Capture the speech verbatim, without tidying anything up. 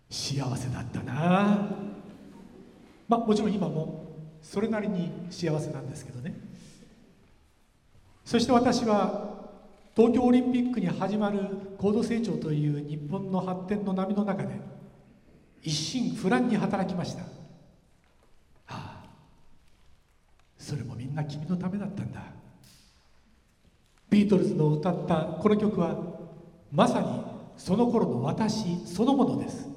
幸せだったな。まあもちろん今もそれなりに幸せなんですけどね。そして私は東京オリンピックに始まる高度成長という日本の発展の波の中で一心不乱に働きました。ああ、それもみんな君のためだったんだ。ビートルズの歌ったこの曲はまさにその頃の私そのものです。